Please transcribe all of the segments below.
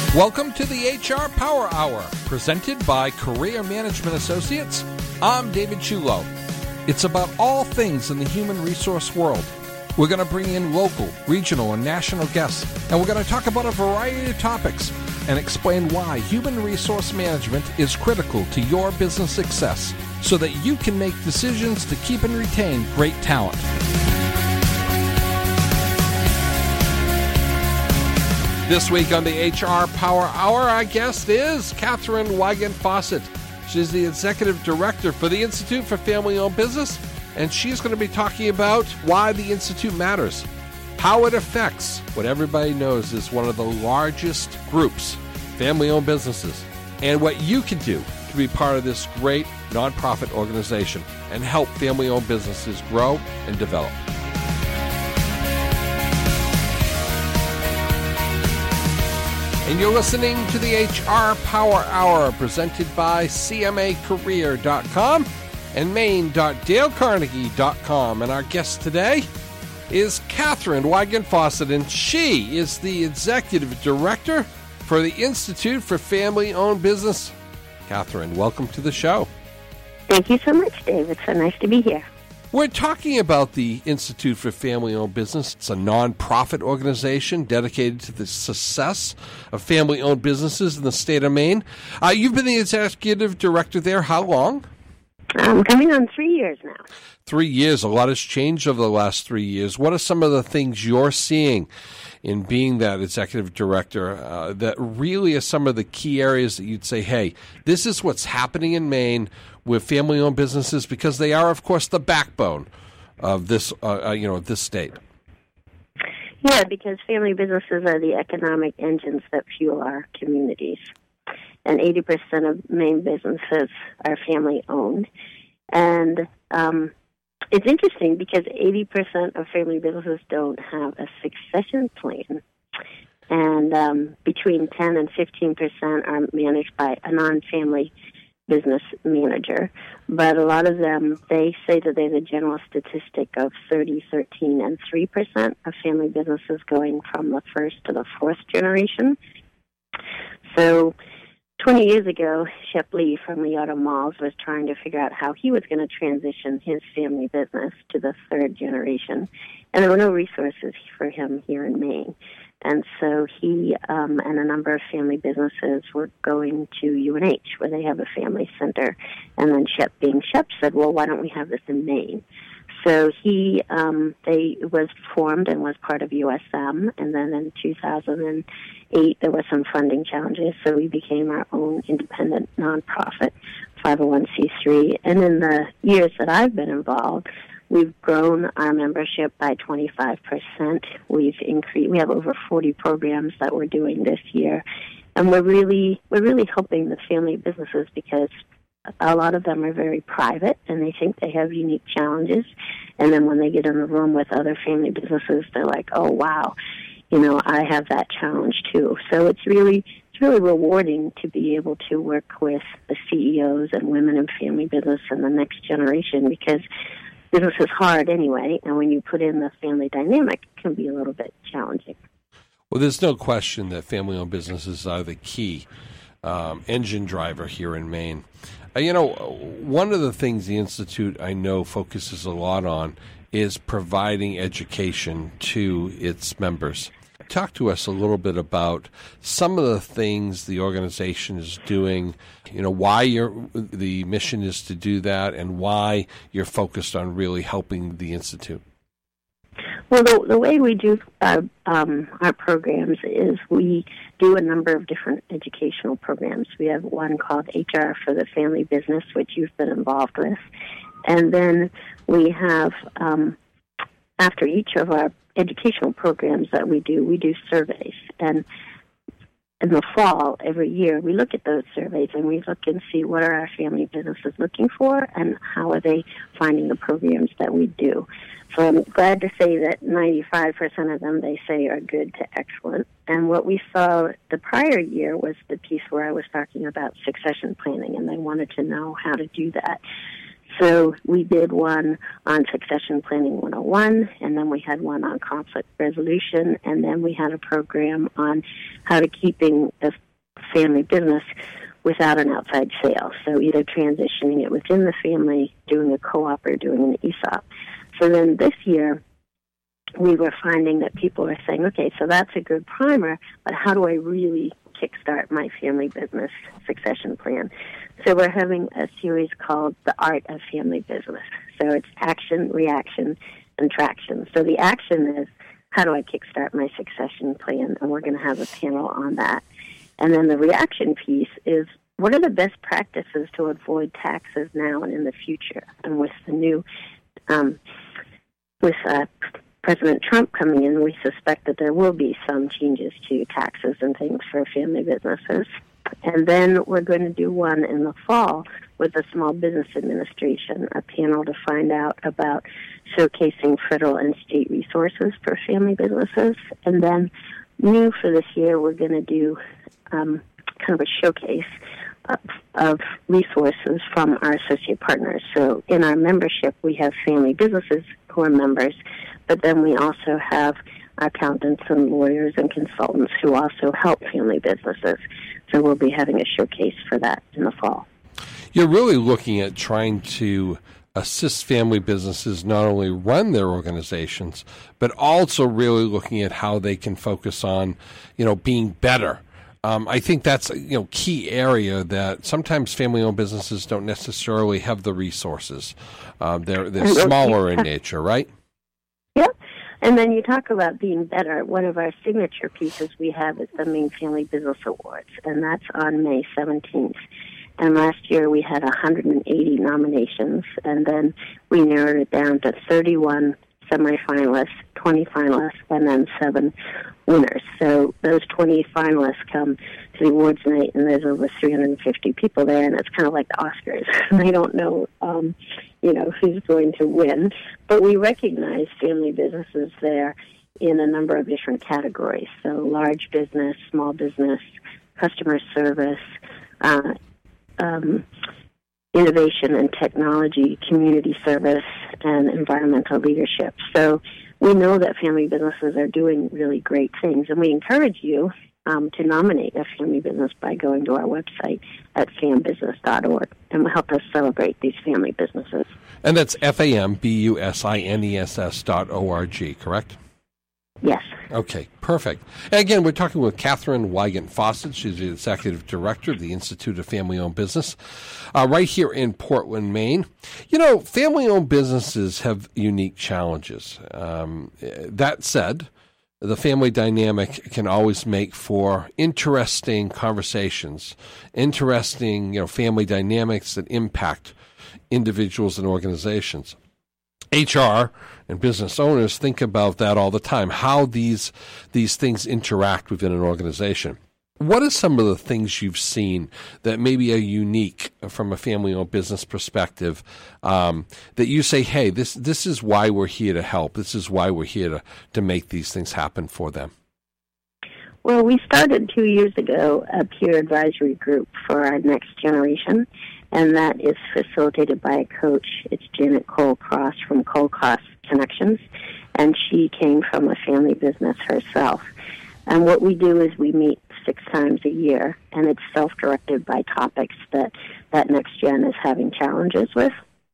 Welcome to the HR Power Hour, presented by Career Management Associates. I'm David Chulo. It's about all things in the human resource world. We're going to bring in local, regional, and national guests, and we're going to talk about a variety of topics and explain why human resource management is critical to your business success so that you can make decisions to keep and retain great talent. This week on the HR Power Hour, our guest is Catherine Wiegand-Fawcett. She's the Executive Director for the Institute for Family-Owned Business, and she's going to be talking about why the Institute matters, how it affects what everybody knows is one of the largest groups, family-owned businesses, and what you can do to be part of this great nonprofit organization and help family-owned businesses grow and develop. And you're listening to the HR Power Hour, presented by CMAcareer.com and Maine.DaleCarnegie.com. And our guest today is Catherine Wiegand-Fawcett, and she is the Executive Director for the Institute for Family-Owned Business. Catherine, welcome to the show. Thank you so much, Dave. It's so nice to be here. We're talking about the Institute for Family-Owned Business. It's a nonprofit organization dedicated to the success of family-owned businesses in the state of Maine. You've been the executive director there how long? Coming on 3 years now. 3 years. A lot has changed over the last 3 years. What are some of the things you're seeing in being that executive director that really are some of the key areas that you'd say, hey, this is what's happening in Maine with family-owned businesses, because they are, of course, the backbone of this, this state? Yeah, because family businesses are the economic engines that fuel our communities. And 80% of Maine businesses are family-owned. And it's interesting because 80% of family businesses don't have a succession plan. And between 10 and 15% are managed by a non-family business manager. But a lot of them, they say that there's a general statistic of 30, 13, and 3% of family businesses going from the first to the fourth generation. So 20 years ago, Shep Lee from Leota Malls was trying to figure out how he was going to transition his family business to the third generation. And there were no resources for him here in Maine. And so he and a number of family businesses were going to UNH, where they have a family center. And then Shep, being Shep, said, well, why don't we have this in Maine? So they was formed and was part of USM. And then in 2008, there were some funding challenges, so we became our own independent nonprofit, 501c3. And in the years that I've been involved, we've grown our membership by 25%. We have over 40 programs that we're doing this year, and we're really helping the family businesses because a lot of them are very private and they think they have unique challenges. And then when they get in the room with other family businesses, they're like, "Oh wow, I have that challenge too." So it's really rewarding to be able to work with the CEOs and women in family business and the next generation, because business is hard anyway, and when you put in the family dynamic, it can be a little bit challenging. Well, there's no question that family-owned businesses are the key engine driver here in Maine. One of the things the Institute, I know, focuses a lot on is providing education to its members. Talk to us a little bit about some of the things the organization is doing, why the mission is to do that, and why you're focused on really helping the Institute. Well, the way we do our programs is we do a number of different educational programs. We have one called HR for the Family Business, which you've been involved with. And then we have, after each of our educational programs that we do surveys. And in the fall, every year, we look at those surveys and we look and see what are our family businesses looking for and how are they finding the programs that we do. So I'm glad to say that 95% of them, they say, are good to excellent. And what we saw the prior year was the piece where I was talking about succession planning, and they wanted to know how to do that. So we did one on Succession Planning 101, and then we had one on conflict resolution, and then we had a program on how to keeping a family business without an outside sale. So either transitioning it within the family, doing a co-op, or doing an ESOP. So then this year, we were finding that people are saying, okay, so that's a good primer, but how do I really kickstart my family business succession plan? So we're having a series called The Art of Family Business. So it's action, reaction, and traction. So the action is, how do I kickstart my succession plan? And we're going to have a panel on that. And then the reaction piece is, what are the best practices to avoid taxes now and in the future? And with the new, President Trump coming in, we suspect that there will be some changes to taxes and things for family businesses. And then we're going to do one in the fall with the Small Business Administration, a panel to find out about showcasing federal and state resources for family businesses. And then new for this year, we're going to do kind of a showcase of resources from our associate partners. So in our membership, we have family businesses who are members, but then we also have accountants and lawyers and consultants who also help family businesses. So we'll be having a showcase for that in the fall. You're really looking at trying to assist family businesses not only run their organizations, but also really looking at how they can focus on, being better. I think that's a key area that sometimes family-owned businesses don't necessarily have the resources. They're smaller in nature, right? Yep. And then you talk about being better. One of our signature pieces we have is the Maine Family Business Awards, and that's on May 17th. And last year we had 180 nominations, and then we narrowed it down to 31 semifinalists, 20 finalists, and then 7 winners. So those 20 finalists come to the awards night, and there's over 350 people there, and it's kind of like the Oscars. They don't know, who's going to win. But we recognize family businesses there in a number of different categories. So large business, small business, customer service, innovation and technology, community service, and environmental leadership. So we know that family businesses are doing really great things, and we encourage you to nominate a family business by going to our website at fambusiness.org, and will help us celebrate these family businesses. And that's FAMBUSINESS.org, correct? Yes. Okay, perfect. And again, we're talking with Catherine Wygant Fawcett. She's the Executive Director of the Institute of Family-Owned Business right here in Portland, Maine. Family-owned businesses have unique challenges. That said, the family dynamic can always make for interesting conversations, interesting, family dynamics that impact individuals and organizations. HR and business owners think about that all the time, how these things interact within an organization. What are some of the things you've seen that maybe are unique from a family-owned business perspective that you say, hey, this is why we're here to help. This is why we're here to make these things happen for them? Well, we started 2 years ago a peer advisory group for our next generation, and that is facilitated by a coach. It's Janet Cole-Cross from Cole-Cross Connections, and she came from a family business herself. And what we do is we meet 6 times a year, and it's self-directed by topics that next gen is having challenges with.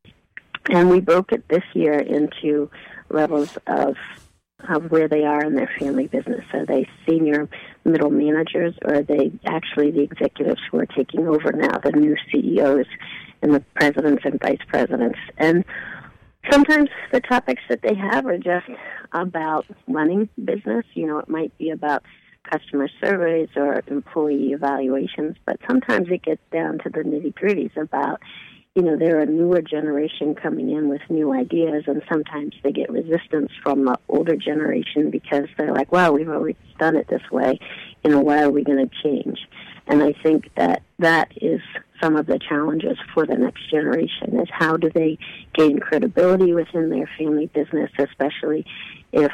And we broke it this year into levels of where they are in their family business. Are they senior middle managers, or are they actually the executives who are taking over now, the new CEOs and the presidents and vice presidents? And sometimes the topics that they have are just about running business. It might be about customer surveys or employee evaluations, but sometimes it gets down to the nitty-gritties about, they're a newer generation coming in with new ideas, and sometimes they get resistance from the older generation because they're like, wow, we've always done it this way. Why are we going to change? And I think that is some of the challenges for the next generation, is how do they gain credibility within their family business, especially if,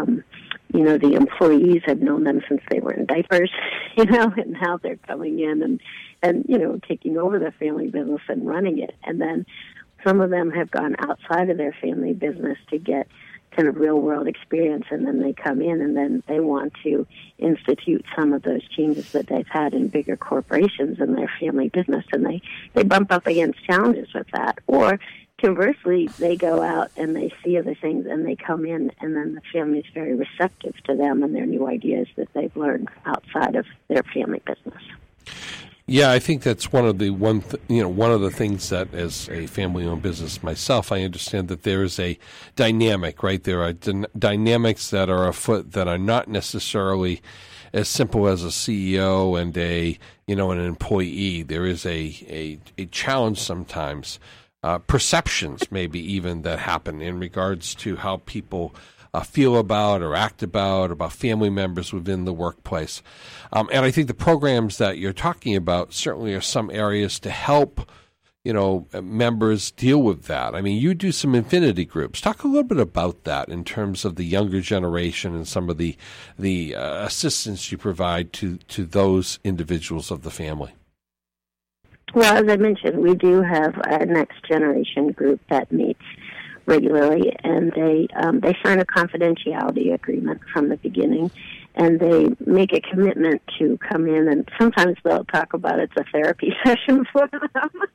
the employees have known them since they were in diapers, and now they're coming in and taking over the family business and running it. And then Some of them have gone outside of their family business to get kind of real-world experience, and then they come in and then they want to institute some of those changes that they've had in bigger corporations in their family business, and they bump up against challenges with that. Or conversely, they go out and they see other things and they come in, and then the family is very receptive to them and their new ideas that they've learned outside of their family business. Yeah, I think that's one of the things that, as a family-owned business myself, I understand that there is a dynamic, right? There are dynamics that are afoot that are not necessarily as simple as a CEO and an employee. There is a challenge sometimes, perceptions maybe even that happen in regards to how people feel about or act about family members within the workplace. And I think the programs that you're talking about certainly are some areas to help, members deal with that. I mean, you do some affinity groups. Talk a little bit about that in terms of the younger generation and some of the assistance you provide to those individuals of the family. Well, as I mentioned, we do have a next generation group that meets regularly, and they sign a confidentiality agreement from the beginning, and they make a commitment to come in, and sometimes they'll talk about it's a therapy session for them.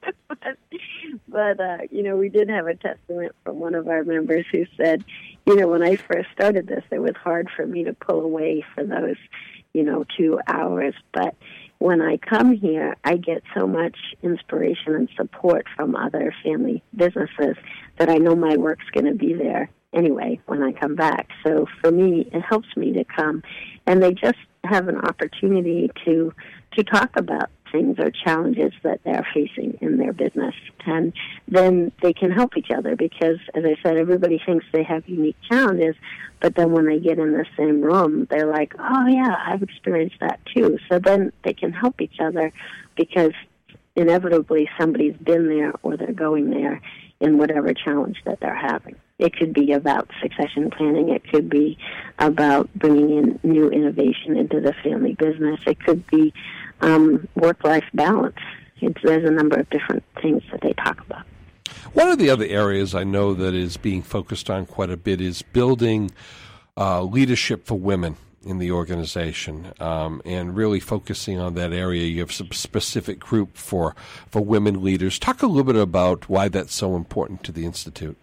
but we did have a testament from one of our members who said, when I first started this, it was hard for me to pull away for those, 2 hours, but when I come here, I get so much inspiration and support from other family businesses that I know my work's going to be there anyway when I come back. So for me, it helps me to come. And they just have an opportunity to talk about things or challenges that they're facing in their business. And then they can help each other because, as I said, everybody thinks they have unique challenges, but then when they get in the same room, they're like, oh, yeah, I've experienced that too. So then they can help each other because inevitably somebody's been there or they're going there in whatever challenge that they're having. It could be about succession planning. It could be about bringing in new innovation into the family business. It could be work-life balance. There's a number of different things that they talk about. One of the other areas I know that is being focused on quite a bit is building leadership for women in the organization, and really focusing on that area. You have some specific group for women leaders. Talk a little bit about why that's so important to the Institute.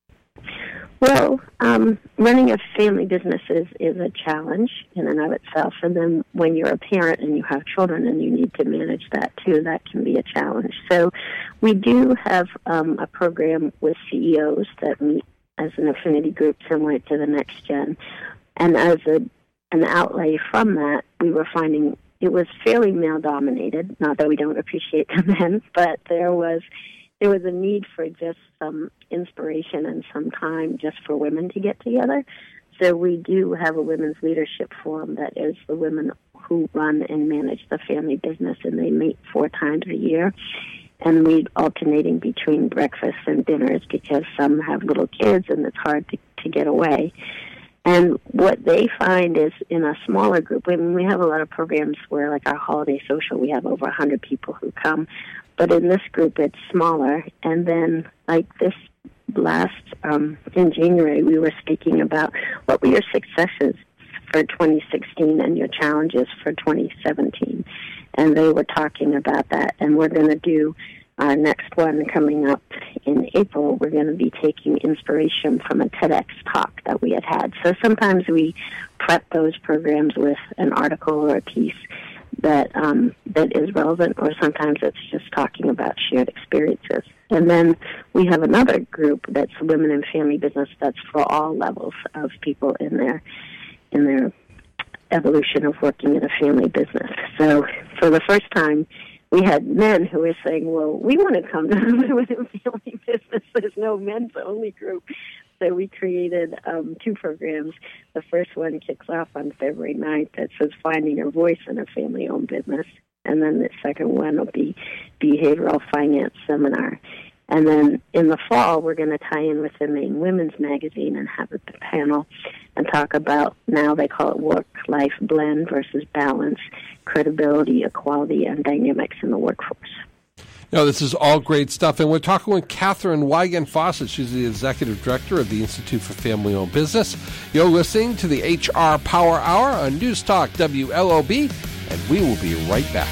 Well, running a family business is a challenge in and of itself. And then when you're a parent and you have children and you need to manage that too, that can be a challenge. So we do have a program with CEOs that meet as an affinity group similar to the Next Gen. And as an outlay from that, we were finding it was fairly male-dominated, not that we don't appreciate the men, but there was a need for just some inspiration and some time just for women to get together. So we do have a women's leadership forum that is the women who run and manage the family business, and they meet 4 times a year. And we alternating between breakfasts and dinners because some have little kids and it's hard to get away. And what they find is in a smaller group, we have a lot of programs where, like our holiday social, we have over 100 people who come. But in this group, it's smaller. And then, like this last, in January, we were speaking about what were your successes for 2016 and your challenges for 2017. And they were talking about that. And we're going to do our next one coming up in April. We're going to be taking inspiration from a TEDx talk that we had. So sometimes we prep those programs with an article or a piece that is relevant, or sometimes it's just talking about shared experiences. And then we have another group that's Women in Family Business that's for all levels of people in their evolution of working in a family business. So for the first time, we had men who were saying, well, we want to come to the Women in Family Business. There's no men's only group. So we created 2 programs. The first one kicks off on February 9th that says Finding Your Voice in a Family-Owned Business. And then the second one will be Behavioral Finance Seminar. And then in the fall, we're going to tie in with the Maine Women's Magazine and have a panel and talk about, now they call it work-life blend versus balance, credibility, equality, and dynamics in the workforce. No, this is all great stuff, and we're talking with Catherine Wiegand Fawcett. She's the Executive Director of the Institute for Family-Owned Business. You're listening to the HR Power Hour on News Talk WLOB, and we will be right back.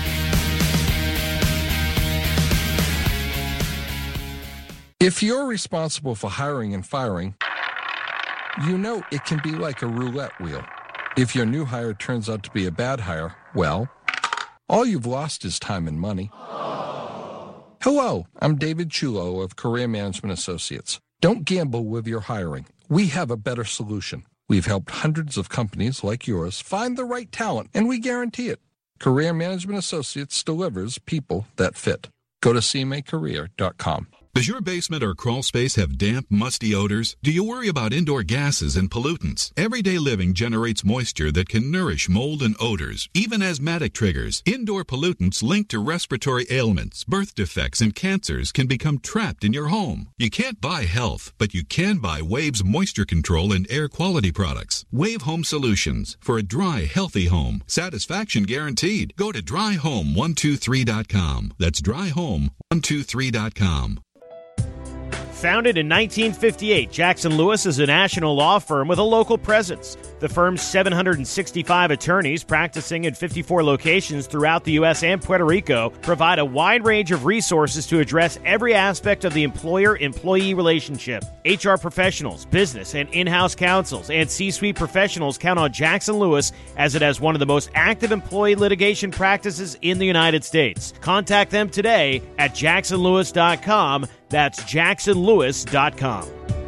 If you're responsible for hiring and firing, you know it can be like a roulette wheel. If your new hire turns out to be a bad hire, well, all you've lost is time and money. Hello, I'm David Chulo of Career Management Associates. Don't gamble with your hiring. We have a better solution. We've helped hundreds of companies like yours find the right talent, and we guarantee it. Career Management Associates delivers people that fit. Go to cmacareer.com. Does your basement or crawl space have damp, musty odors? Do you worry about indoor gases and pollutants? Everyday living generates moisture that can nourish mold and odors, even asthmatic triggers. Indoor pollutants linked to respiratory ailments, birth defects, and cancers can become trapped in your home. You can't buy health, but you can buy Wave's moisture control and air quality products. Wave Home Solutions for a dry, healthy home. Satisfaction guaranteed. Go to dryhome123.com. That's dryhome123.com. Founded in 1958, Jackson Lewis is a national law firm with a local presence. The firm's 765 attorneys practicing in 54 locations throughout the U.S. and Puerto Rico provide a wide range of resources to address every aspect of the employer-employee relationship. HR professionals, business and in-house counsels, and C-suite professionals count on Jackson Lewis as it has one of the most active employee litigation practices in the United States. Contact them today at jacksonlewis.com. That's jacksonlewis.com.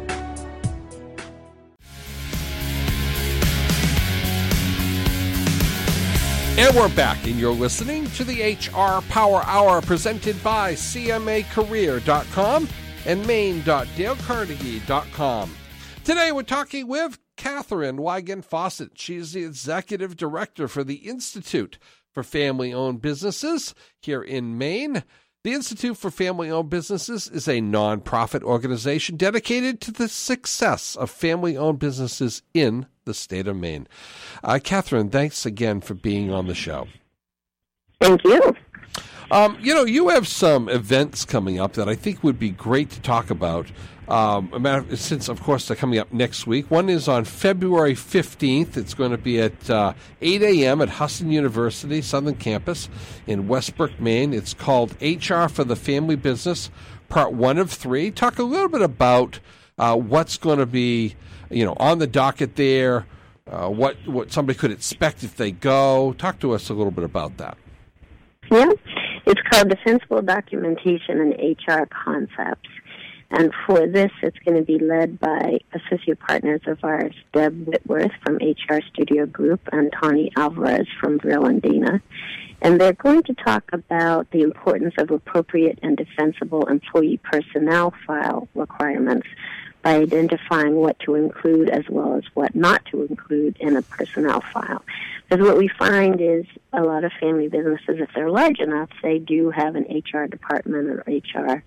And we're back, and you're listening to the HR Power Hour presented by CMAcareer.com and Maine.DaleCarnegie.com. Today we're talking with Catherine Wiegand Fawcett. She's the Executive Director for the Institute for Family-Owned Businesses here in Maine. The Institute for Family-Owned Businesses is a nonprofit organization dedicated to the success of family-owned businesses in the state of Maine. Catherine, thanks again for being on the show. Thank you. You have some events coming up that I think would be great to talk about. Since, of course, they're coming up next week. One is on February 15th. It's going to be at 8 a.m. at Husson University, Southern Campus in Westbrook, Maine. It's called HR for the Family Business, Part 1 of 3. Talk a little bit about what's going to be, on the docket there, what somebody could expect if they go. Talk to us a little bit about that. Yeah, it's called Defensible Documentation and HR Concepts. And for this, it's going to be led by associate partners of ours, Deb Whitworth from HR Studio Group and Tawny Alvarez from Brill and Dana. And they're going to talk about the importance of appropriate and defensible employee personnel file requirements by identifying what to include as well as what not to include in a personnel file. Because what we find is a lot of family businesses, if they're large enough, they do have an HR department or HR.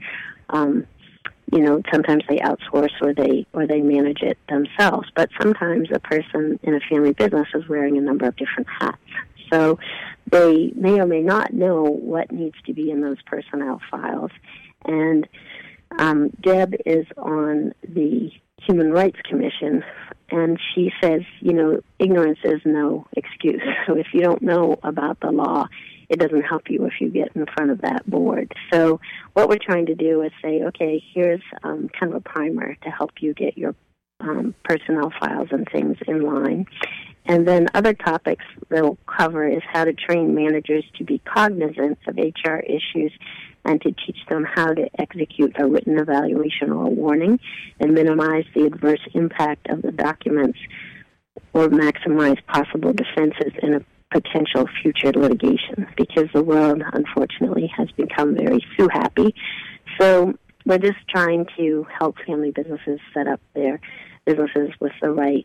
Sometimes they outsource or they manage it themselves. But sometimes a person in a family business is wearing a number of different hats. So they may or may not know what needs to be in those personnel files. And Deb is on the Human Rights Commission, and she says, ignorance is no excuse. So if you don't know about the law, it doesn't help you if you get in front of that board. So what we're trying to do is say, okay, here's kind of a primer to help you get your personnel files and things in line. And then other topics they'll cover is how to train managers to be cognizant of HR issues and to teach them how to execute a written evaluation or a warning and minimize the adverse impact of the documents or maximize possible defenses in a potential future litigation, because the world, unfortunately, has become very sue-happy. So we're just trying to help family businesses set up their businesses with the right,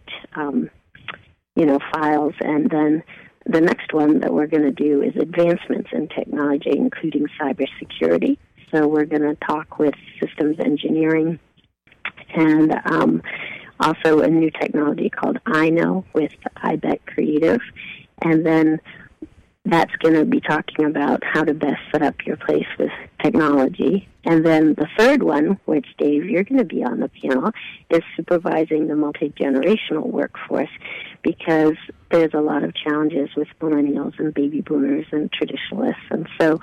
files. And then the next one that we're going to do is advancements in technology, including cybersecurity. So we're going to talk with systems engineering and also a new technology called iKnow with iBet Creative. And then that's going to be talking about how to best set up your place with technology. And then the third one, which, Dave, you're going to be on the panel, is supervising the multi-generational workforce, because there's a lot of challenges with millennials and baby boomers and traditionalists. And so,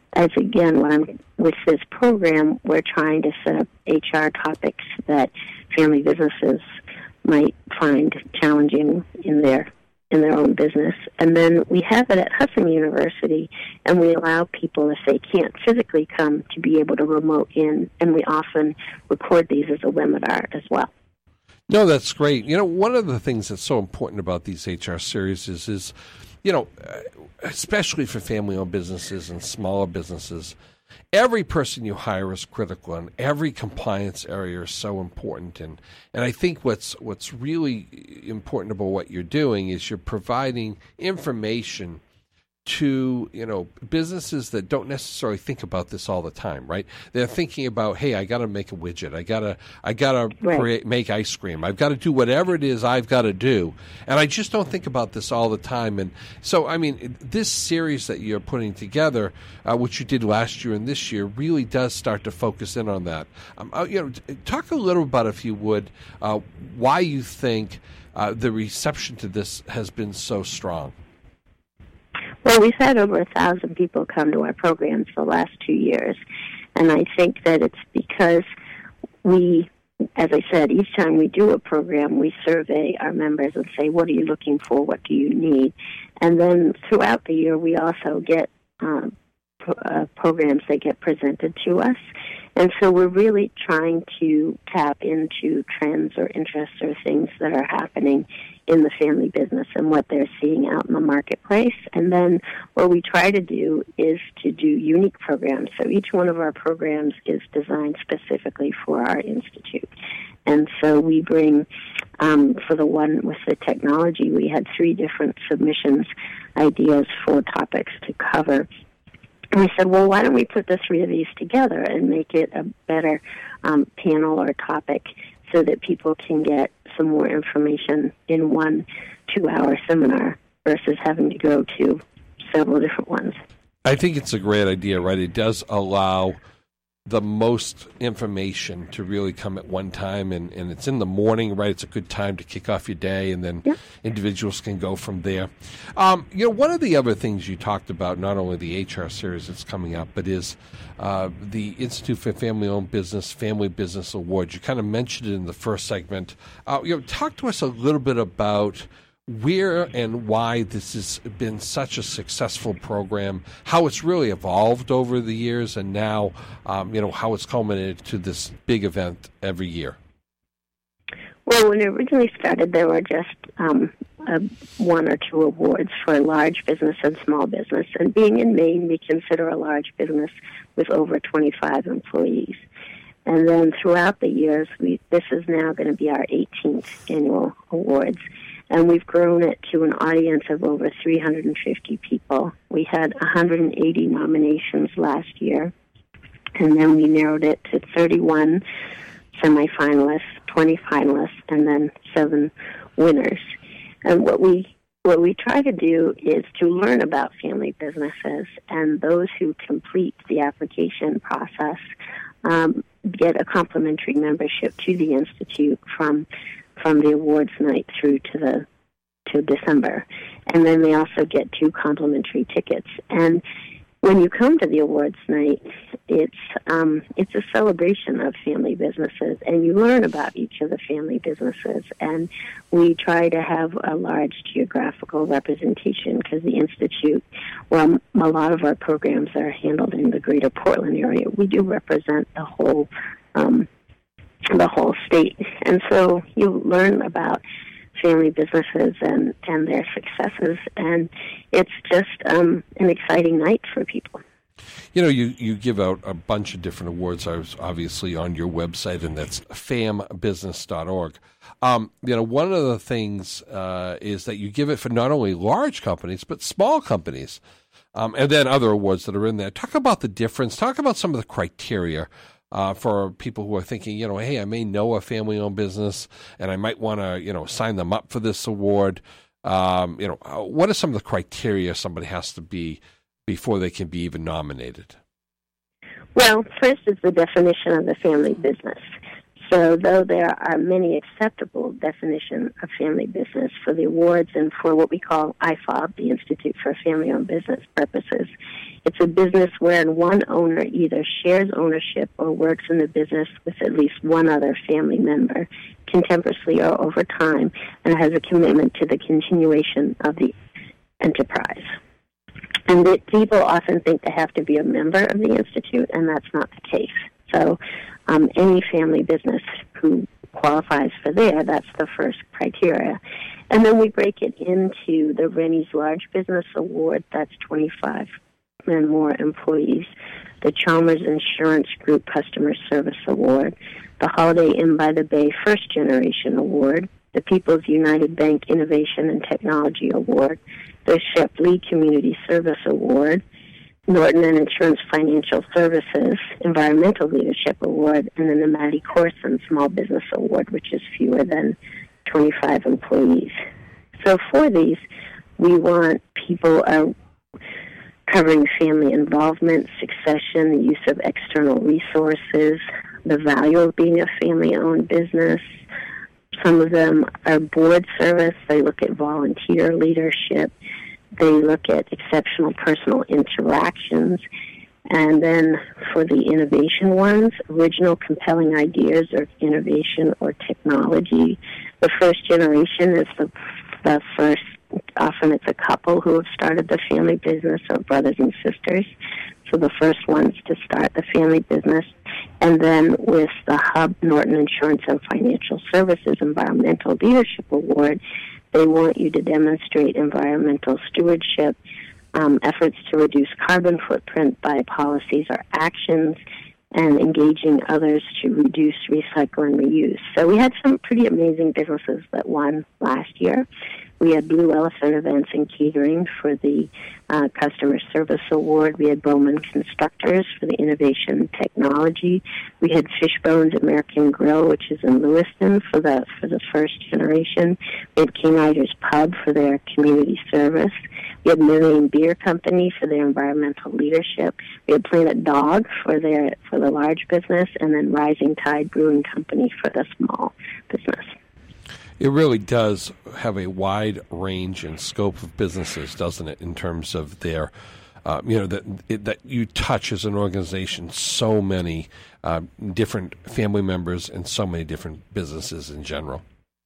with this program, we're trying to set up HR topics that family businesses might find challenging in their own business. And then we have it at Hudson University, and we allow people, if they can't physically come, to be able to remote in, and we often record these as a webinar as well. No, that's great. One of the things that's so important about these HR series is especially for family-owned businesses and smaller businesses, every person you hire is critical, and every compliance area is so important. And I think what's really important about what you're doing is you're providing information to businesses that don't necessarily think about this all the time, right? They're thinking about, hey, I got to make a widget, I gotta make ice cream, I've got to do whatever it is I've got to do, and I just don't think about this all the time. And so, this series that you're putting together, which you did last year and this year, really does start to focus in on that. Talk a little about, if you would, why you think the reception to this has been so strong. Well, we've had over 1,000 people come to our programs the last 2 years, and I think that it's because we, as I said, each time we do a program, we survey our members and say, what are you looking for, what do you need? And then throughout the year, we also get programs that get presented to us. And so we're really trying to tap into trends or interests or things that are happening in the family business and what they're seeing out in the marketplace. And then what we try to do is to do unique programs. So each one of our programs is designed specifically for our institute. And so we bring, for the one with the technology, we had 3 different submissions, ideas for topics to cover. And we said, well, why don't we put the 3 of these together and make it a better panel or topic so that people can get some more information in one 2-hour seminar versus having to go to several different ones. I think it's a great idea, right? It does allow the most information to really come at one time, and it's in the morning, right? It's a good time to kick off your day, and then individuals can go from there. One of the other things you talked about, not only the HR series that's coming up, but is the Institute for Family-Owned Business, Family Business Awards. You kind of mentioned it in the first segment. Talk to us a little bit about where and why this has been such a successful program, how it's really evolved over the years, and now, how it's culminated to this big event every year. Well, when it originally started, there were just 1 or 2 awards for large business and small business. And being in Maine, we consider a large business with over 25 employees. And then throughout the years, this is now going to be our 18th annual awards. And we've grown it to an audience of over 350 people. We had 180 nominations last year, and then we narrowed it to 31 semifinalists, 20 finalists, and then 7 winners. And what we try to do is to learn about family businesses, and those who complete the application process get a complimentary membership to the Institute from the awards night through to December. And then they also get 2 complimentary tickets. And when you come to the awards night, it's a celebration of family businesses, and you learn about each of the family businesses. And we try to have a large geographical representation because the Institute, well, a lot of our programs are handled in the greater Portland area. We do represent the whole state. And so you learn about family businesses and their successes, and it's just an exciting night for people. You give out a bunch of different awards, obviously, on your website, and that's fambusiness.org. One of the things is that you give it for not only large companies, but small companies, and then other awards that are in there. Talk about the difference. Talk about some of the criteria for people who are thinking, hey, I may know a family-owned business, and I might want to, sign them up for this award. what are some of the criteria somebody has to be before they can be even nominated? Well, first is the definition of the family business. So though there are many acceptable definitions of family business for the awards and for what we call IFOB, the Institute for Family-Owned Business purposes, it's a business wherein one owner either shares ownership or works in the business with at least one other family member, contemporaneously or over time, and has a commitment to the continuation of the enterprise. And people often think they have to be a member of the Institute, and that's not the case. So any family business who qualifies for that's the first criteria. And then we break it into the Rennie's Large Business Award, that's 25 and more employees, the Chalmers Insurance Group Customer Service Award, the Holiday Inn by the Bay First Generation Award, the People's United Bank Innovation and Technology Award, the Shep Lee Community Service Award, Norton and Insurance Financial Services Environmental Leadership Award, and then the Maddie Corson Small Business Award, which is fewer than 25 employees. So for these, we want people covering family involvement, succession, the use of external resources, the value of being a family-owned business. Some of them are board service. They look at volunteer leadership. They look at exceptional personal interactions. And then for the innovation ones, original compelling ideas or innovation or technology. The first generation is the first. Often it's a couple who have started the family business or brothers and sisters. So the first ones to start the family business. And then with the Hub Norton Insurance and Financial Services Environmental Leadership Award, they want you to demonstrate environmental stewardship, efforts to reduce carbon footprint by policies or actions, and engaging others to reduce, recycle, and reuse. So we had some pretty amazing businesses that won last year. We had Blue Elephant Events and Catering for the Customer Service Award. We had Bowman Constructors for the Innovation Technology. We had Fishbones American Grill, which is in Lewiston, for the first generation. We had King Riders Pub for their community service. We had Marion Beer Company for their environmental leadership. We had Planet Dog for the large business, and then Rising Tide Brewing Company for the small business. It really does have a wide range and scope of businesses, doesn't it, in terms of their, that you touch as an organization so many different family members and so many different businesses in general.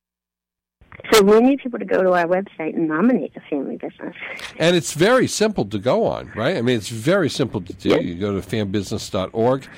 So we need people to go to our website and nominate a family business. And it's very simple to go on, right? I mean, it's very simple to do. Yep. You go to fambusiness.org,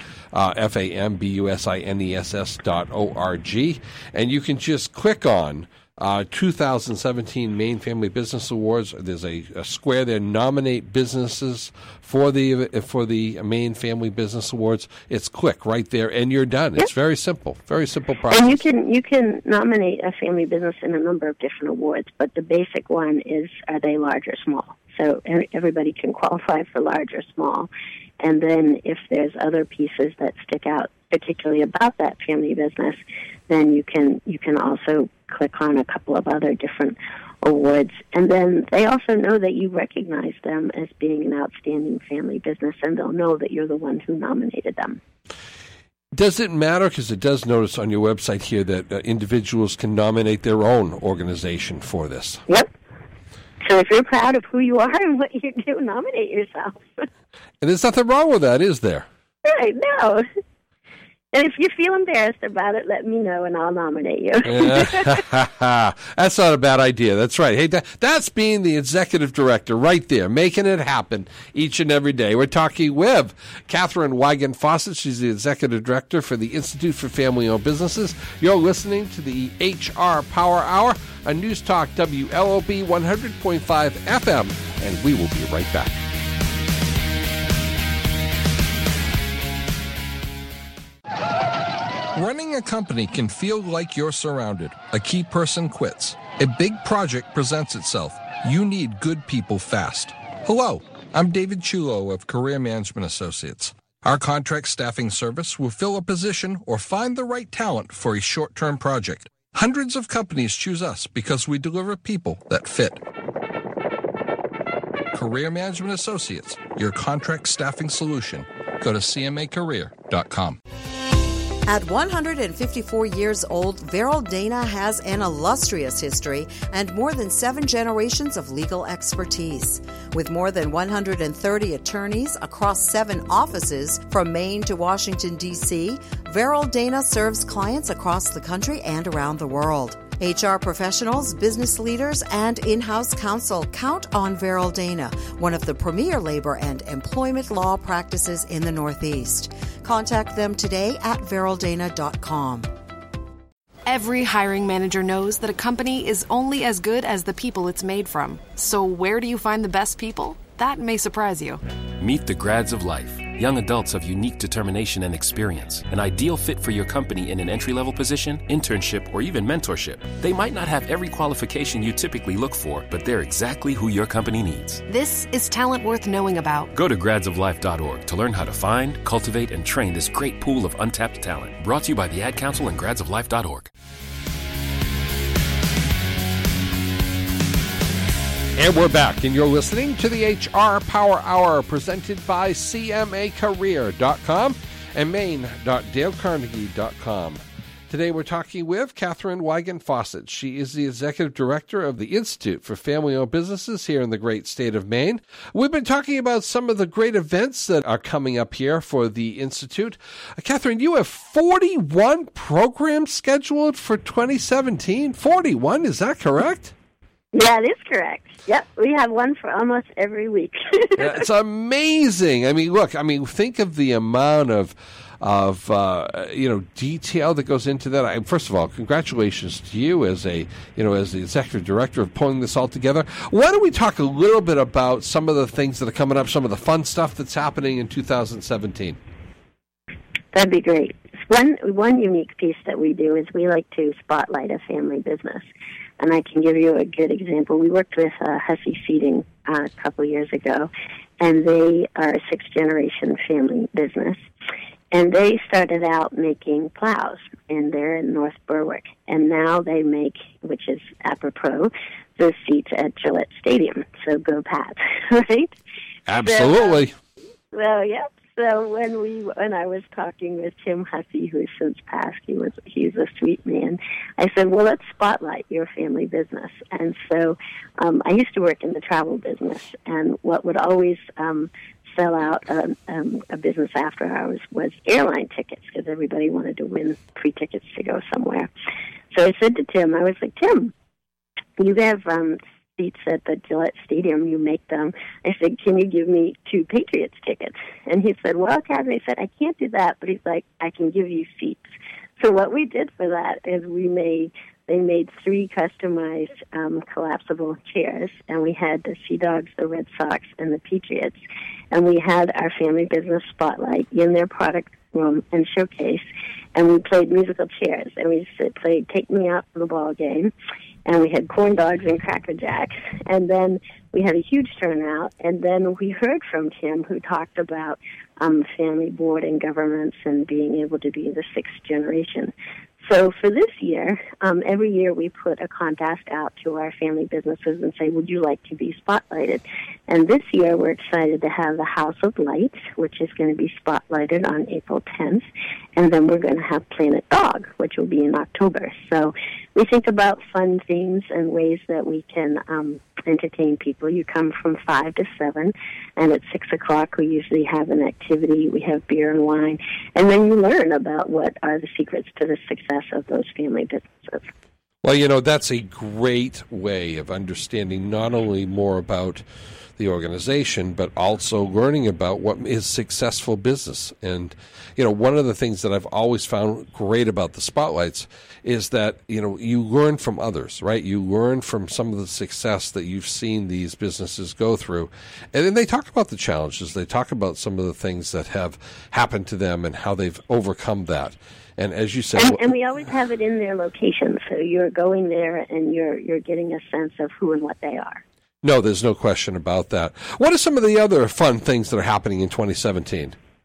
FAMBUSINESS.org, and you can just click on 2017 Maine Family Business Awards. There's a square there, nominate businesses for the Maine Family Business Awards. It's click right there, and you're done. Yep. It's very simple process. And you can nominate a family business in a number of different awards, but the basic one is, are they large or small? So everybody can qualify for large or small. And then if there's other pieces that stick out, particularly about that family business, then you can also click on a couple of other different awards. And then they also know that you recognize them as being an outstanding family business, and they'll know that you're the one who nominated them. Does it matter, because it does notice on your website here that individuals can nominate their own organization for this? Yep. So if you're proud of who you are and what you do, nominate yourself. And there's nothing wrong with that, is there? Right, no. And if you feel embarrassed about it, let me know, and I'll nominate you. That's not a bad idea. That's right. Hey, that's being the executive director right there, making it happen each and every day. We're talking with Catherine Wiegand-Fawcett. She's the executive director for the Institute for Family-Owned Businesses. You're listening to the HR Power Hour on News Talk WLOB 100.5 FM, and we will be right back. Running a company can feel like you're surrounded. A key person quits. A big project presents itself. You need good people fast. Hello, I'm David Chulo of Career Management Associates. Our contract staffing service will fill a position or find the right talent for a short-term project. Hundreds of companies choose us because we deliver people that fit. Career Management Associates, your contract staffing solution. Go to cmacareer.com. At 154 years old, Verrill Dana has an illustrious history and more than 7 generations of legal expertise. With more than 130 attorneys across 7 offices from Maine to Washington, D.C., Verrill Dana serves clients across the country and around the world. HR professionals, business leaders, and in-house counsel count on Verrill Dana, one of the premier labor and employment law practices in the Northeast. Contact them today at verrilldana.com. Every hiring manager knows that a company is only as good as the people it's made from. So where do you find the best people? That may surprise you. Meet the grads of life. Young adults of unique determination and experience. An ideal fit for your company in an entry-level position, internship, or even mentorship. They might not have every qualification you typically look for, but they're exactly who your company needs. This is talent worth knowing about. Go to gradsoflife.org to learn how to find, cultivate, and train this great pool of untapped talent. Brought to you by the Ad Council and gradsoflife.org. And we're back, and you're listening to the HR Power Hour presented by CMAcareer.com and Maine.DaleCarnegie.com. Today we're talking with Catherine Wiegand-Fawcett. She is the Executive Director of the Institute for Family-Owned Businesses here in the great state of Maine. We've been talking about some of the great events that are coming up here for the Institute. Catherine, you have 41 programs scheduled for 2017. 41, is that correct? Yeah, it is correct. Yep, we have one for almost every week. Yeah, it's amazing. I mean, look, think of the amount of detail that goes into that. First of all, congratulations to you as the executive director of pulling this all together. Why don't we talk a little bit about some of the things that are coming up, some of the fun stuff that's happening in 2017? That'd be great. One unique piece that we do is we like to spotlight a family business. And I can give you a good example. We worked with Hussey Feeding a couple years ago, and they are a 6th-generation family business. And they started out making plows, and they're in North Berwick. And now they make, which is apropos, the seats at Gillette Stadium. So go Pats, right? Absolutely. Well, yep. So when I was talking with Tim Hussey, who's since passed, he's a sweet man. I said, well, let's spotlight your family business. And so I used to work in the travel business, and what would always sell out a business after hours was airline tickets, because everybody wanted to win free tickets to go somewhere. So I said to Tim, I was like, Tim, you have seats at the Gillette Stadium, you make them. I said, can you give me 2 Patriots tickets? And he said, well, Catherine, I said, I can't do that. But he's like, I can give you seats. So what we did for that is they made 3 customized collapsible chairs, and we had the Sea Dogs, the Red Sox, and the Patriots. And we had our family business spotlight in their product room and showcase, and we played musical chairs, and we played Take Me Out for the Ball Game, and we had corn dogs and Cracker Jacks, and then we had a huge turnout, and then we heard from Tim, who talked about family board and governance and being able to be the 6th generation. So for this year, every year we put a contest out to our family businesses and say, would you like to be spotlighted? And this year we're excited to have the House of Lights, which is going to be spotlighted on April 10th. And then we're going to have Planet Dog, which will be in October. So we think about fun themes and ways that we can entertain people. You come from 5 to 7, and at 6 o'clock we usually have an activity. We have beer and wine, and then you learn about what are the secrets to the success of those family businesses. Well, that's a great way of understanding not only more about the organization, but also learning about what is successful business. And, one of the things that I've always found great about the spotlights is that, you learn from others, right? You learn from some of the success that you've seen these businesses go through. And then they talk about the challenges. They talk about some of the things that have happened to them and how they've overcome that. And as you said, and we always have it in their location, so you're going there and you're getting a sense of who and what they are. No, there's no question about that. What are some of the other fun things that are happening in 2017?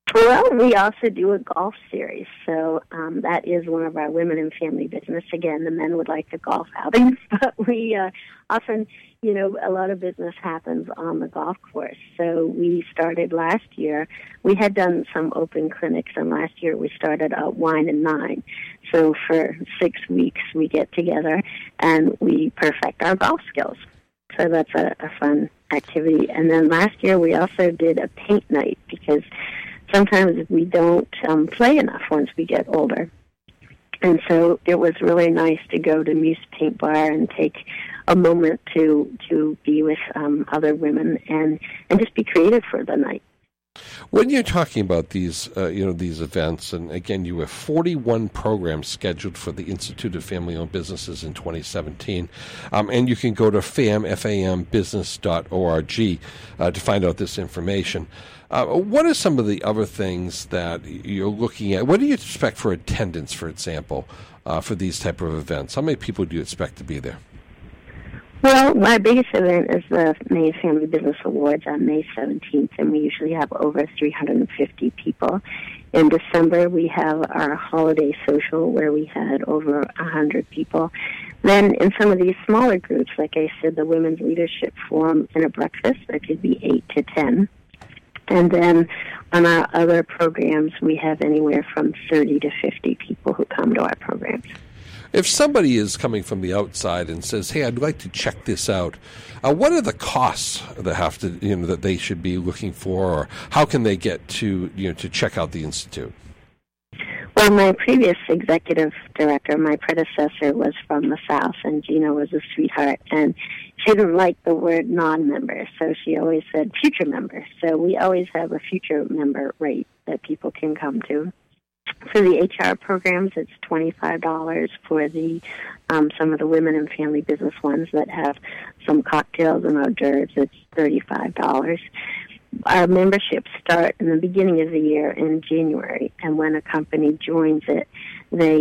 Well, we also do a golf series, so that is one of our women in family business. Again, the men would like the golf outings, but we often, a lot of business happens on the golf course. So we started last year. We had done some open clinics, and last year we started Wine and Nine. So for 6 weeks we get together and we perfect our golf skills. So that's a fun activity. And then last year we also did a paint night, because sometimes we don't play enough once we get older. And so it was really nice to go to Muse Paint Bar and take a moment to be with other women and just be creative for the night. When you're talking about these, these events, and again, you have 41 programs scheduled for the Institute of Family-Owned Businesses in 2017, and you can go to fambusiness.org to find out this information. What are some of the other things that you're looking at? What do you expect for attendance, for example, for these type of events? How many people do you expect to be there? Well, my biggest event is the Maine Family Business Awards on May 17th, and we usually have over 350 people. In December, we have our holiday social where we had over 100 people. Then in some of these smaller groups, like I said, the Women's Leadership Forum and a breakfast, that could be 8 to 10. And then on our other programs, we have anywhere from 30 to 50 people who come to our programs. If somebody is coming from the outside and says, "Hey, I'd like to check this out," what are the costs that have to, that they should be looking for, or how can they get to, to check out the Institute? Well, my previous executive director, my predecessor, was from the South, and Gina was a sweetheart, and she didn't like the word non-member, so she always said future member. So we always have a future member rate that people can come to. For the HR programs, it's $25. For the some of the women and family business ones that have some cocktails and hors d'oeuvres, it's $35. Our memberships start in the beginning of the year in January, and when a company joins it, they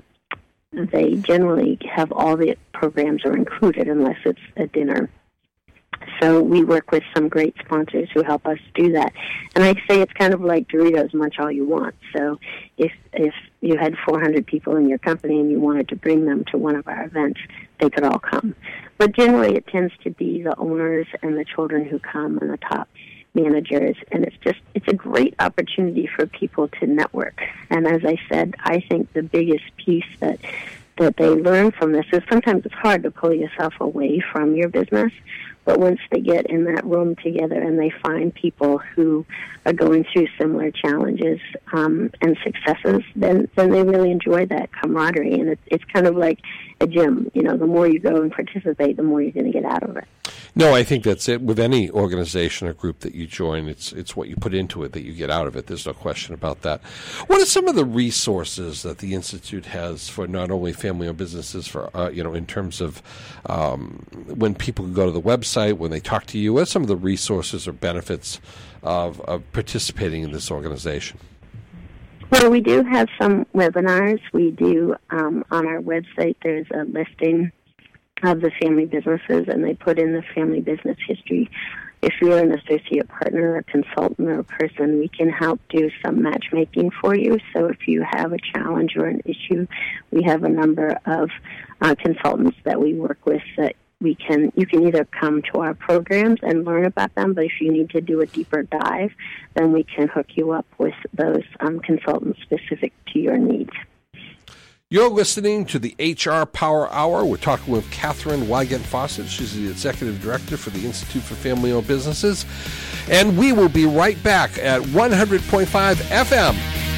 generally have all the programs are included unless it's a dinner. So we work with some great sponsors who help us do that. And I say it's kind of like Doritos, munch all you want. So if you had 400 people in your company and you wanted to bring them to one of our events, they could all come. But generally it tends to be the owners and the children who come and the top managers. And it's a great opportunity for people to network. And as I said, I think the biggest piece that they learn from this is sometimes it's hard to pull yourself away from your business. But once they get in that room together and they find people who are going through similar challenges and successes, then they really enjoy that camaraderie. And it's kind of like a gym. The more you go and participate, the more you're going to get out of it. No, I think that's it. With any organization or group that you join, it's what you put into it that you get out of it. There's no question about that. What are some of the resources that the Institute has for not only family-owned businesses, for in terms of when people go to the website, when they talk to you? What are some of the resources or benefits of participating in this organization? Well, we do have some webinars. We do on our website. There's a listing of the family businesses, and they put in the family business history. If you're an associate partner, a consultant, or a person, we can help do some matchmaking for you. So if you have a challenge or an issue, we have a number of consultants that we work with that you can either come to our programs and learn about them, but if you need to do a deeper dive, then we can hook you up with those consultants specific to your needs. You're listening to the HR Power Hour. We're talking with Catherine Wygant-Fawcett. She's the Executive Director for the Institute for Family-Owned Businesses. And we will be right back at 100.5 FM.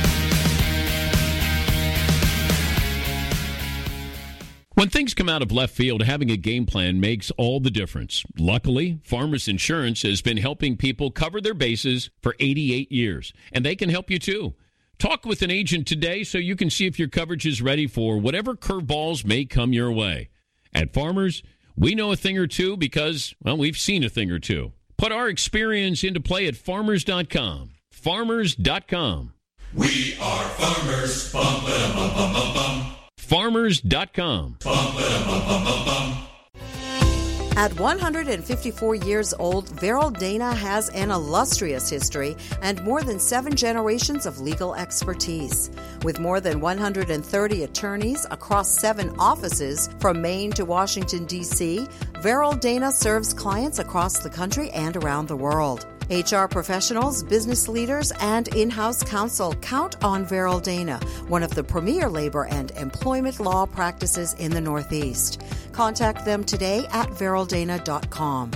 When things come out of left field, having a game plan makes all the difference. Luckily, Farmers Insurance has been helping people cover their bases for 88 years, and they can help you too. Talk with an agent today so you can see if your coverage is ready for whatever curveballs may come your way. At Farmers, we know a thing or two because, well, we've seen a thing or two. Put our experience into play at farmers.com. Farmers.com. We are farmers. Bum, ba, bum, bum, bum, bum. Farmers.com. Bum, ba, bum, bum, bum, bum. At 154 years old, Verrill Dana has an illustrious history and more than 7 generations of legal expertise. With more than 130 attorneys across 7 offices from Maine to Washington, D.C., Verrill Dana serves clients across the country and around the world. HR professionals, business leaders, and in-house counsel count on Verrill Dana, one of the premier labor and employment law practices in the Northeast. Contact them today at verrilldana.com.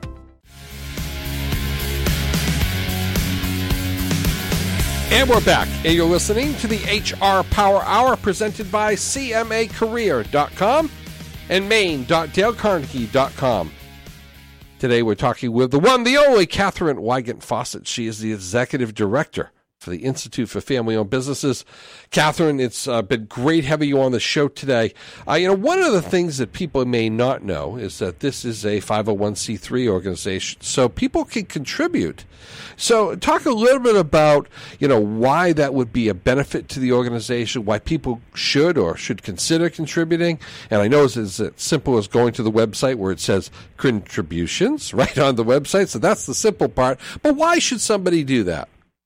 And we're back, and you're listening to the HR Power Hour presented by CMAcareer.com and Maine.DaleCarnegie.com. Today we're talking with the one, the only, Catherine Wygant Fawcett. She is the Executive Director for the Institute for Family-Owned Businesses. Catherine, it's been great having you on the show today. One of the things that people may not know is that this is a 501c3 organization, so people can contribute. So talk a little bit about, why that would be a benefit to the organization, why people should or should consider contributing. And I know it's as simple as going to the website where it says contributions right on the website, so that's the simple part. But why should somebody do that?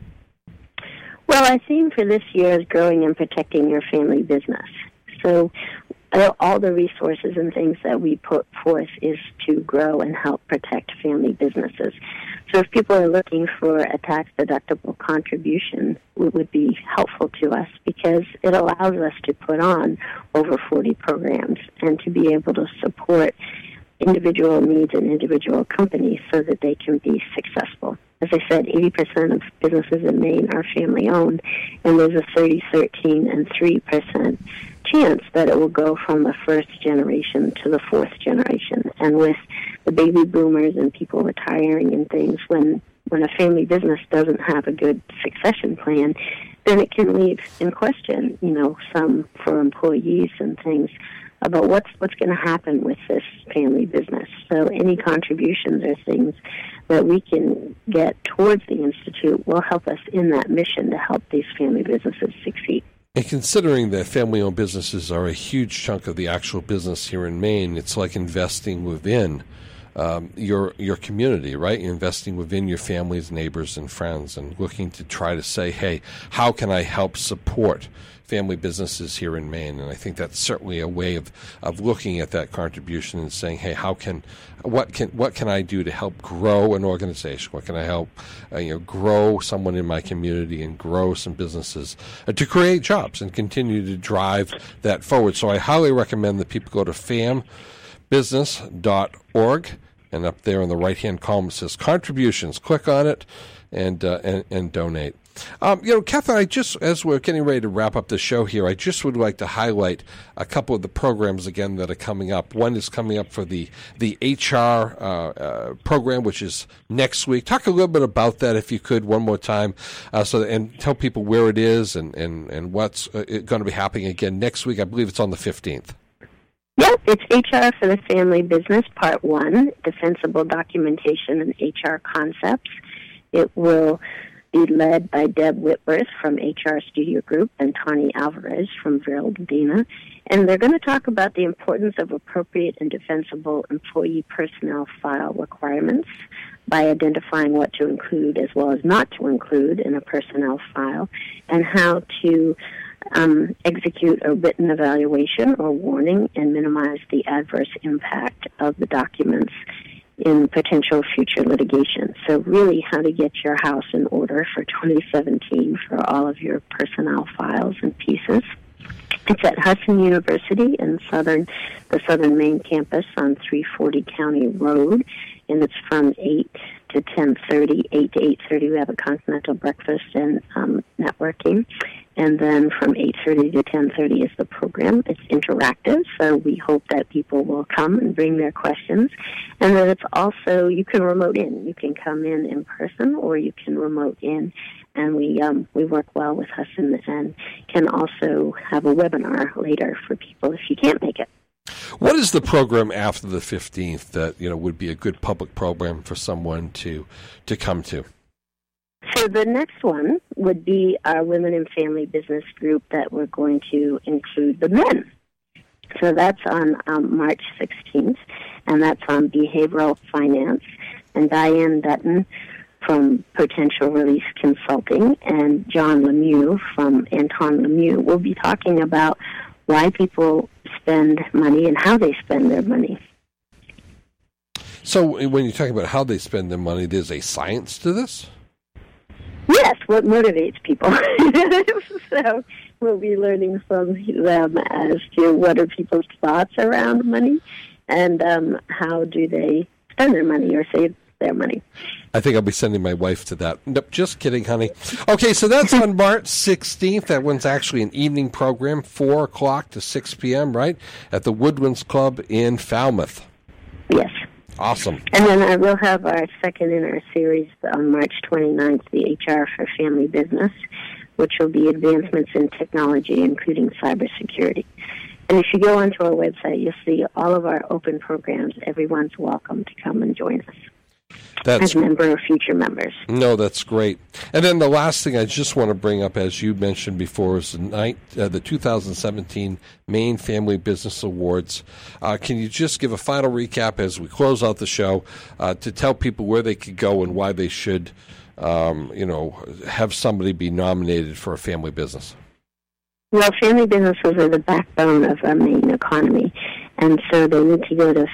Well, our theme for this year is growing and protecting your family business. So all the resources and things that we put forth is to grow and help protect family businesses. So if people are looking for a tax-deductible contribution, it would be helpful to us because it allows us to put on over 40 programs and to be able to support individual needs and individual companies so that they can be successful. As I said, 80% of businesses in Maine are family-owned, and there's a 30, 13, and 3% chance that it will go from the first generation to the 4th generation. And with the baby boomers and people retiring and things, when a family business doesn't have a good succession plan, then it can leave in question, some for employees and things about what's going to happen with this family business. So any contributions or things that we can get towards the Institute will help us in that mission to help these family businesses succeed. And considering that family-owned businesses are a huge chunk of the actual business here in Maine, it's like investing within your community, right? You're investing within your families, neighbors, and friends, and looking to try to say, hey, how can I help support family businesses here in Maine? And I think that's certainly a way of looking at that contribution and saying, hey, what can I do to help grow an organization? What can I help grow someone in my community and grow some businesses to create jobs and continue to drive that forward? So I highly recommend that people go to fambusiness.org, and up there in the right-hand column it says contributions. Click on it and donate. Catherine, as we're getting ready to wrap up the show here, I just would like to highlight a couple of the programs again that are coming up. One is coming up for the HR program, which is next week. Talk a little bit about that, if you could, one more time, and tell people where it is and what's going to be happening again next week. I believe it's on the 15th. Yep, it's HR for the Family Business, Part 1, Defensible Documentation and HR Concepts. It will be led by Deb Whitworth from HR Studio Group and Tani Alvarez from Verrill Dana. And they're going to talk about the importance of appropriate and defensible employee personnel file requirements by identifying what to include as well as not to include in a personnel file, and how to execute a written evaluation or warning and minimize the adverse impact of the documents in potential future litigation. So really how to get your house in order for 2017 for all of your personnel files and pieces. It's at Hudson University in the Southern Maine campus on 340 County Road, and it's from 8 to 10:30, 8 to 8:30 we have a continental breakfast and networking. And then from 8:30 to 10:30 is the program. It's interactive, so we hope that people will come and bring their questions. And then it's also, you can remote in. You can come in person, or you can remote in. And we work well with Hudson and can also have a webinar later for people if you can't make it. What is the program after the 15th that would be a good public program for someone to come to? So the next one would be our Women in Family Business group that we're going to include the men. So that's on March 16th. and that's on behavioral finance. And Diane Dutton from Potential Release Consulting and John Lemieux from Anton Lemieux will be talking about why people spend money and how they spend their money. So when you're talking about how they spend their money, there's a science to this? Yes, what motivates people. So we'll be learning from them as to what are people's thoughts around money and how do they spend their money or save their money. I think I'll be sending my wife to that. Nope, just kidding, honey. Okay, so that's on March 16th. That one's actually an evening program, 4 o'clock to 6 p.m., right, at the Woodwinds Club in Falmouth. Yes. Awesome. And then I will have our second in our series on March 29th, the HR for Family Business, which will be advancements in technology, including cybersecurity. And if you go onto our website, you'll see all of our open programs. Everyone's welcome to come and join us. As a member or future members. No, that's great. And then the last thing I just want to bring up, as you mentioned before, is the 2017 Maine Family Business Awards. Can you just give a final recap as we close out the show to tell people where they could go and why they should, have somebody be nominated for a family business? Well, family businesses are the backbone of our Maine economy. And so they need to go to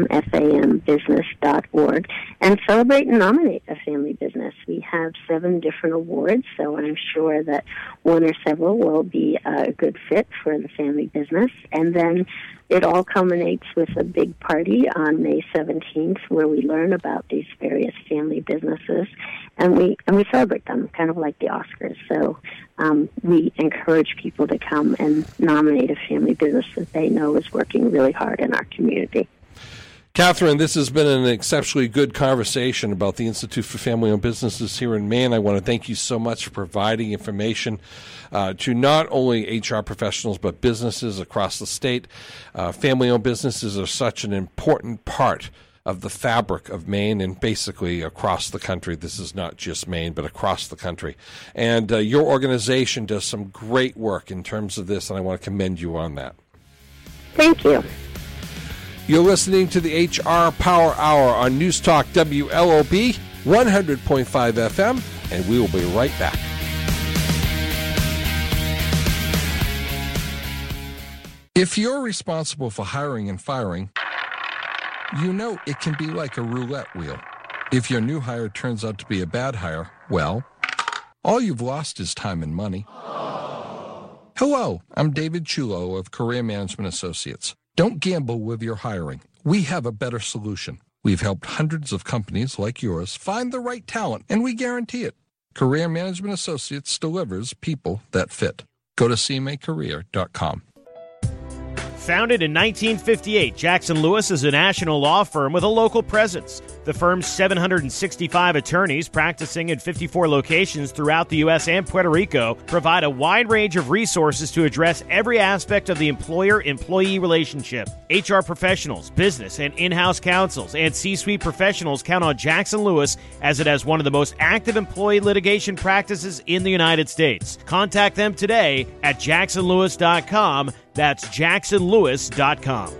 fambusiness.org and celebrate and nominate a family business. We have 7 different awards, so I'm sure that one or several will be a good fit for the family business. And then it all culminates with a big party on May 17th where we learn about these various family businesses and we celebrate them, kind of like the Oscars. So we encourage people to come and nominate a family business that they know is working really hard in our community. Catherine, this has been an exceptionally good conversation about the Institute for Family-Owned Businesses here in Maine. I want to thank you so much for providing information to not only HR professionals but businesses across the state. Family-owned businesses are such an important part of the fabric of Maine and basically across the country. This is not just Maine, but across the country. And your organization does some great work in terms of this, and I want to commend you on that. Thank you. You're listening to the HR Power Hour on News Talk WLOB 100.5 FM, and we will be right back. If you're responsible for hiring and firing, you know it can be like a roulette wheel. If your new hire turns out to be a bad hire, well, all you've lost is time and money. Hello, I'm David Chulo of Career Management Associates. Don't gamble with your hiring. We have a better solution. We've helped hundreds of companies like yours find the right talent, and we guarantee it. Career Management Associates delivers people that fit. Go to cmacareer.com. Founded in 1958, Jackson Lewis is a national law firm with a local presence. The firm's 765 attorneys practicing in 54 locations throughout the U.S. and Puerto Rico provide a wide range of resources to address every aspect of the employer-employee relationship. HR professionals, business and in-house counsels, and C-suite professionals count on Jackson Lewis as it has one of the most active employee litigation practices in the United States. Contact them today at jacksonlewis.com. That's jacksonlewis.com.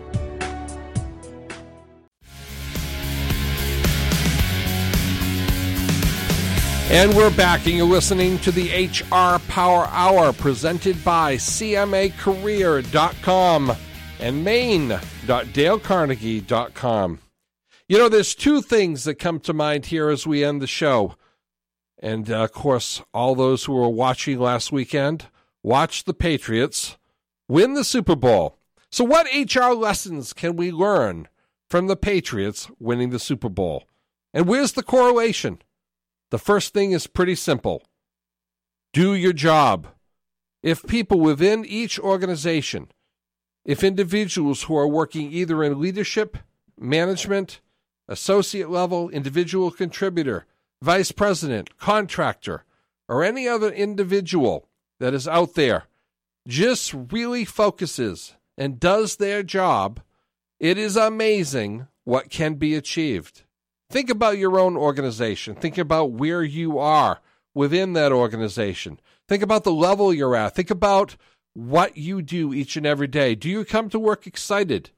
And we're back, and you're listening to the HR Power Hour presented by cmacareer.com and maine.dalecarnegie.com. You know, there's 2 things that come to mind here as we end the show. And, of course, all those who were watching last weekend watched the Patriots win the Super Bowl. So what HR lessons can we learn from the Patriots winning the Super Bowl? And where's the correlation? The first thing is pretty simple. Do your job. If people within each organization, if individuals who are working either in leadership, management, associate level, individual contributor, vice president, contractor, or any other individual that is out there just really focuses and does their job, it is amazing what can be achieved. Think about your own organization. Think about where you are within that organization. Think about the level you're at. Think about what you do each and every day. Do you come to work excited?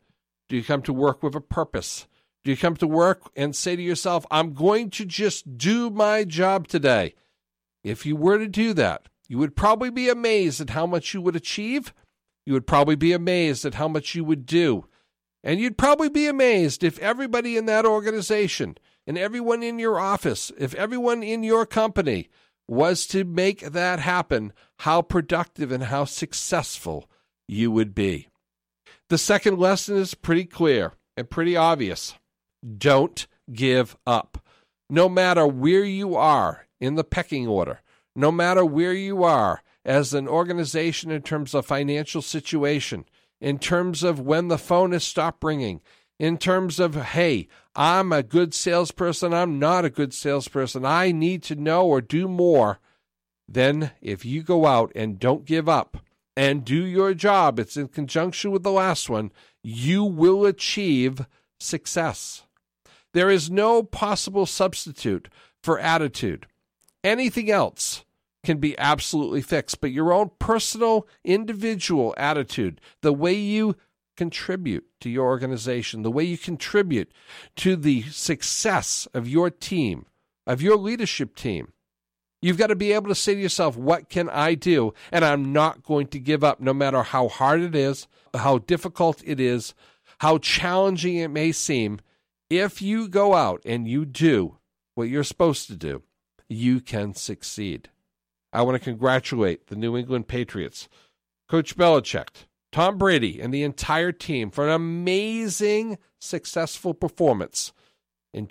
Do you come to work with a purpose? Do you come to work and say to yourself, I'm going to just do my job today? If you were to do that, you would probably be amazed at how much you would achieve. You would probably be amazed at how much you would do. And you'd probably be amazed if everybody in that organization and everyone in your office, if everyone in your company was to make that happen, how productive and how successful you would be. The second lesson is pretty clear and pretty obvious. Don't give up. No matter where you are in the pecking order, no matter where you are as an organization in terms of financial situation, in terms of when the phone has stopped ringing, in terms of, hey, I'm a good salesperson, I'm not a good salesperson, I need to know or do more, then if you go out and don't give up and do your job, it's in conjunction with the last one, you will achieve success. There is no possible substitute for attitude. Anything else can be absolutely fixed, but your own personal, individual attitude, the way you contribute to your organization, the way you contribute to the success of your team, of your leadership team, you've got to be able to say to yourself, what can I do? And I'm not going to give up, no matter how hard it is, how difficult it is, how challenging it may seem. If you go out and you do what you're supposed to do, you can succeed. I want to congratulate the New England Patriots, Coach Belichick, Tom Brady, and the entire team for an amazing, successful performance in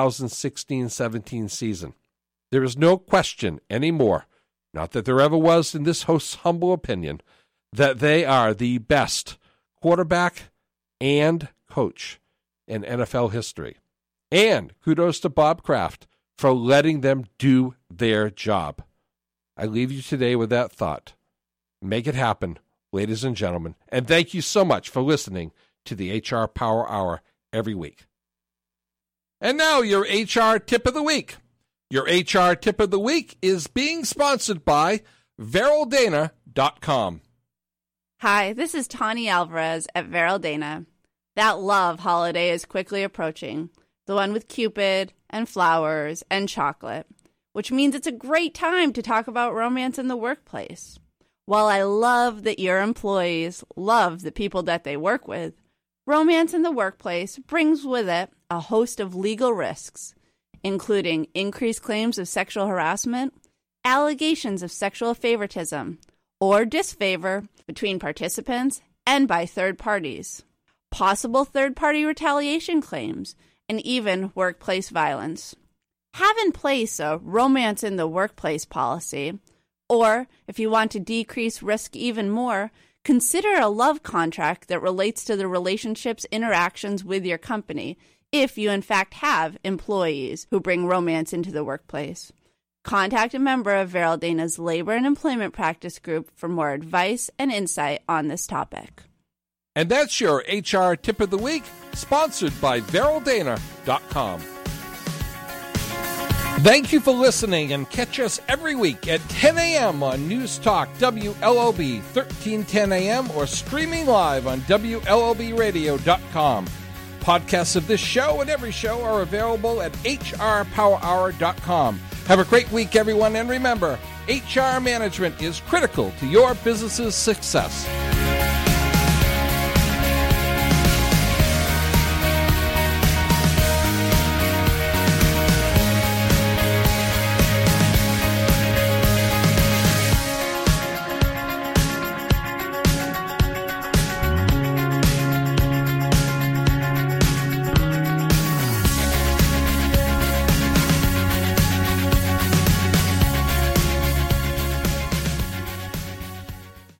2016-17 season. There is no question anymore, not that there ever was in this host's humble opinion, that they are the best quarterback and coach in NFL history. And kudos to Bob Kraft for letting them do their job. I leave you today with that thought. Make it happen, ladies and gentlemen. And thank you so much for listening to the HR Power Hour every week. And now your HR Tip of the Week. Your HR Tip of the Week is being sponsored by VerylDana.com. Hi, this is Tawny Alvarez at VerylDana. That love holiday is quickly approaching, the one with Cupid and flowers and chocolate, which means it's a great time to talk about romance in the workplace. While I love that your employees love the people that they work with, romance in the workplace brings with it a host of legal risks, including increased claims of sexual harassment, allegations of sexual favoritism, or disfavor between participants and by third parties, possible third-party retaliation claims, and even workplace violence. Have in place a romance in the workplace policy, or if you want to decrease risk even more, consider a love contract that relates to the relationship's interactions with your company, if you in fact have employees who bring romance into the workplace. Contact a member of VerylDana's Labor and Employment Practice Group for more advice and insight on this topic. And that's your HR Tip of the Week, sponsored by VerylDana.com. Thank you for listening, and catch us every week at 10 a.m. on News Talk WLOB 1310 a.m. or streaming live on WLOBradio.com. Podcasts of this show and every show are available at hrpowerhour.com. Have a great week, everyone, and remember, HR management is critical to your business's success.